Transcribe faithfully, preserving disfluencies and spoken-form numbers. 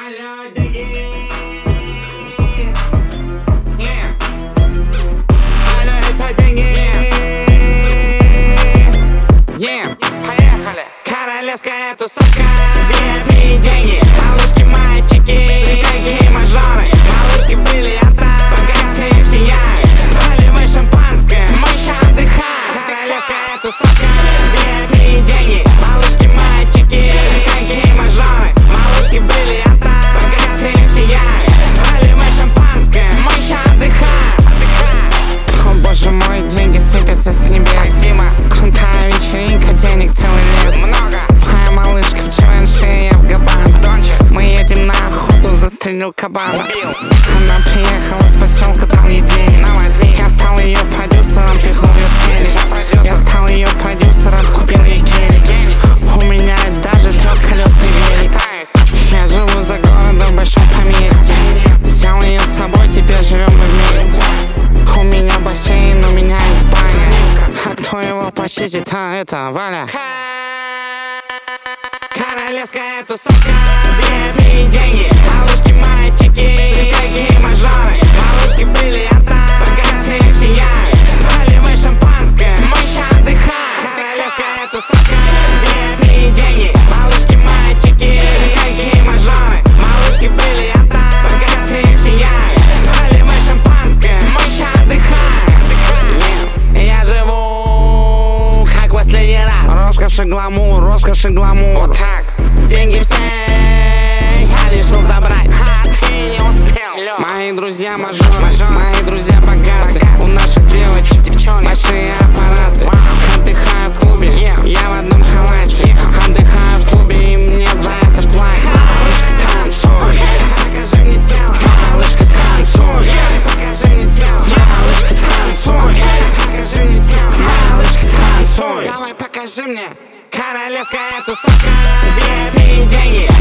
Алло, деньги. Yeah. Алло, это деньги. Yeah. Поехали. Королевская тусовка. ви ай пи деньги. Малышки, мальчики, такие мажоры. Малышки бриллианта, богатые сияют. Наливай шампанское, мы ща отдыхаем. Королевская тусовка. ви ай пи деньги. Малышки, мальчики, такие мажоры. Малышки бриллианта, богатые сияют. Наливай шампанское, мы ща отдыхаем. О боже мой, деньги сыпятся с небес. Спасибо. Крутая вечеринка, денег целый лес. Много. Твоя малышка в Givenchy, я в Габан. Мы едем на охоту, застрелил кабана. Убил. Она приехала с поселка, дал ей денег. На, возьми. Я стал ее продюсером, пихнул ее в телек. Я стал ее продюсером, купил ей гелик. У меня есть даже трехколесный велик. Я живу за городом в большом поместье. Взял ее с собой, теперь живем мы вместе. У меня бассейн, у меня есть баня. А кто его почистит, а это Валя. Королевская тусовка. ви ай пи деньги. Малышки, мальчики, такие мажоры. Малышки бриллианта, богатые сияют. Наливай шампанское, мы ща отдыхаем. Королевская тусовка. ви ай пи деньги. Малышки, мальчики, такие мажоры. Малышки бриллианта, богатые сияют. Наливай шампанское, мы ща отдыхаем. Я живу как последний раз. Роскошь и гламур, роскошь и гламур. Вот так. Деньги все я решил забрать, а ты не успел. Лёх. Мои друзья мажоры, мои друзья богаты. У наших девочек большие аппараты. Отдыхаю в клубе, я в одном халате. Отдыхаю в клубе и мне за это платят. Малышка, танцуй, покажи мне тело. Малышка, танцуй, покажи мне тело. Малышка, танцуй, покажи мне тело. Малышка, танцуй, давай покажи мне. Королевская тусовка. ви ай пи деньги.